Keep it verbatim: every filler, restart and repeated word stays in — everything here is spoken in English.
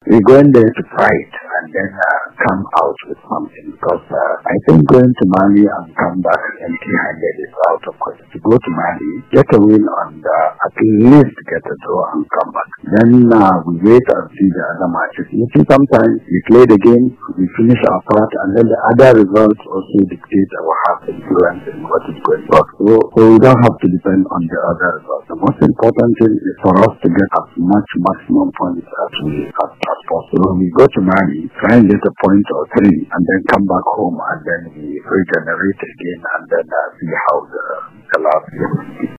we're going there to fight and then uh, come out with something, because uh, I think going to Mali and come back empty-handed is out of question. To go to Mali, get a win and uh, at least get a draw and come back. Then uh, we wait and see the other matches. You see, sometimes we play the game, we finish our part, and then the other results also dictate our half influence in what is going on. So, so we don't have to depend on the other results. The most important thing is for us to get as much maximum points as we as, as possible. We go to Mali, try and get a point or three, and then come back home, and then we regenerate again, and then uh, see how the, the last game